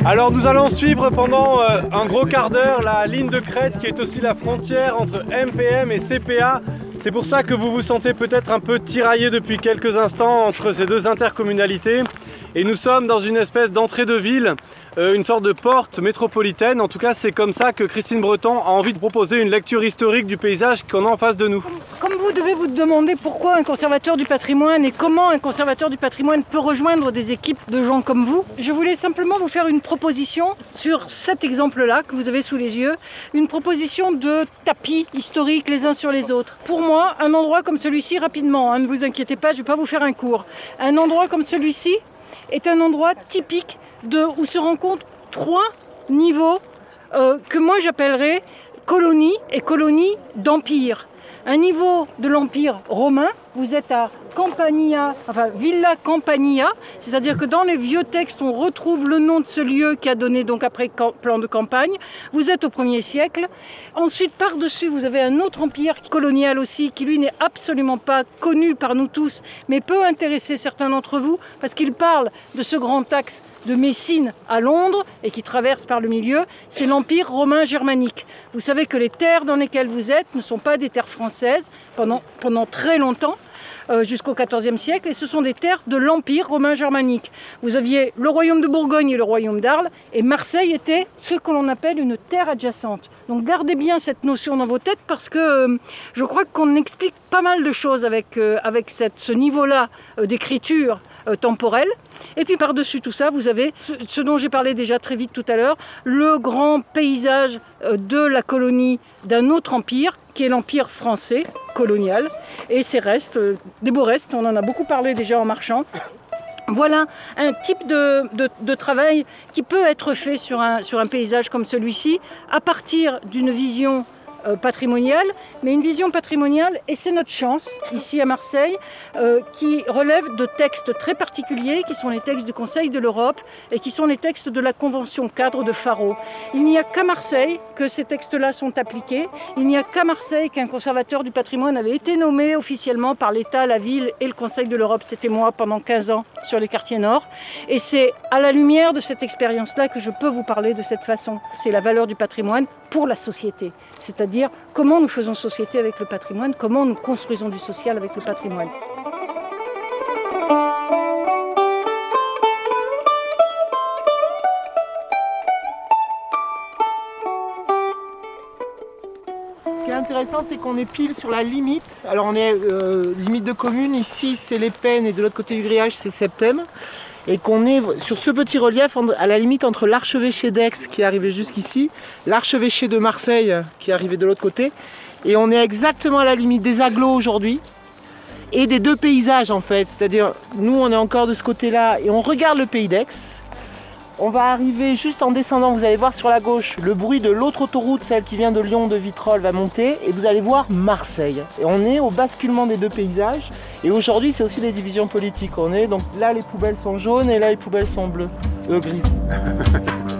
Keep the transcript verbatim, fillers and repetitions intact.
Alors nous allons suivre pendant euh, un gros quart d'heure la ligne de crête qui est aussi la frontière entre M P M et C P A. C'est pour ça que vous vous sentez peut-être un peu tiraillé depuis quelques instants entre ces deux intercommunalités. Et nous sommes dans une espèce d'entrée de ville, euh, une sorte de porte métropolitaine. En tout cas, c'est comme ça que Christine Breton a envie de proposer une lecture historique du paysage qu'on a en face de nous. Comme vous devez vous demander pourquoi un conservateur du patrimoine et comment un conservateur du patrimoine peut rejoindre des équipes de gens comme vous, je voulais simplement vous faire une proposition sur cet exemple-là que vous avez sous les yeux, une proposition de tapis historiques les uns sur les autres. Pour moi, un endroit comme celui-ci, rapidement, hein, ne vous inquiétez pas, je ne vais pas vous faire un cours, un endroit comme celui-ci est un endroit typique de, où se rencontrent trois niveaux euh, que moi j'appellerais colonies et colonies d'empire. Un niveau de l'empire romain, vous êtes à Campania, enfin Villa Campania, c'est-à-dire que dans les vieux textes on retrouve le nom de ce lieu qui a donné donc après plan de campagne. Vous êtes au premier siècle. Ensuite par-dessus vous avez un autre empire colonial aussi qui lui n'est absolument pas connu par nous tous, mais peut intéresser certains d'entre vous parce qu'il parle de ce grand axe de Messine à Londres et qui traverse par le milieu, c'est l'empire romain germanique. Vous savez que les terres dans lesquelles vous êtes ne sont pas des terres françaises pendant, pendant très longtemps. Euh, jusqu'au quatorzième siècle, et ce sont des terres de l'Empire romain germanique. Vous aviez le royaume de Bourgogne et le royaume d'Arles, et Marseille était ce que l'on appelle une terre adjacente. Donc gardez bien cette notion dans vos têtes, parce que euh, je crois qu'on explique pas mal de choses avec, euh, avec cette, ce niveau-là euh, d'écriture euh, temporelle. Et puis par-dessus tout ça, vous avez ce, ce dont j'ai parlé déjà très vite tout à l'heure, le grand paysage euh, de la colonie d'un autre empire, qui est l'empire français colonial, et ses restes, euh, des beaux restes, on en a beaucoup parlé déjà en marchant. Voilà un type de, de, de travail qui peut être fait sur un, sur un paysage comme celui-ci, à partir d'une vision euh, patrimoniale, mais une vision patrimoniale, et c'est notre chance, ici à Marseille, euh, qui relève de textes très particuliers, qui sont les textes du Conseil de l'Europe, et qui sont les textes de la Convention cadre de Faro. Il n'y a qu'à Marseille que ces textes-là sont appliqués. Il n'y a qu'à Marseille qu'un conservateur du patrimoine avait été nommé officiellement par l'État, la ville et le Conseil de l'Europe. C'était moi pendant quinze ans sur les quartiers nord. Et c'est à la lumière de cette expérience-là que je peux vous parler de cette façon. C'est la valeur du patrimoine pour la société. C'est-à-dire comment nous faisons société avec le patrimoine, comment nous construisons du social avec le patrimoine. Ce qui est intéressant, c'est qu'on est pile sur la limite. Alors on est euh, limite de commune, ici c'est les Pennes et de l'autre côté du grillage c'est Septem. Et qu'on est sur ce petit relief à la limite entre l'archevêché d'Aix qui est arrivé jusqu'ici, l'archevêché de Marseille qui est arrivé de l'autre côté. Et on est exactement à la limite des agglos aujourd'hui et des deux paysages en fait. C'est-à-dire nous on est encore de ce côté-là et on regarde le pays d'Aix. On va arriver juste en descendant, vous allez voir sur la gauche, le bruit de l'autre autoroute, celle qui vient de Lyon, de Vitrolles, va monter. Et vous allez voir Marseille. Et on est au basculement des deux paysages. Et aujourd'hui, c'est aussi des divisions politiques. On est, donc là, les poubelles sont jaunes et là, les poubelles sont bleues, euh, grises.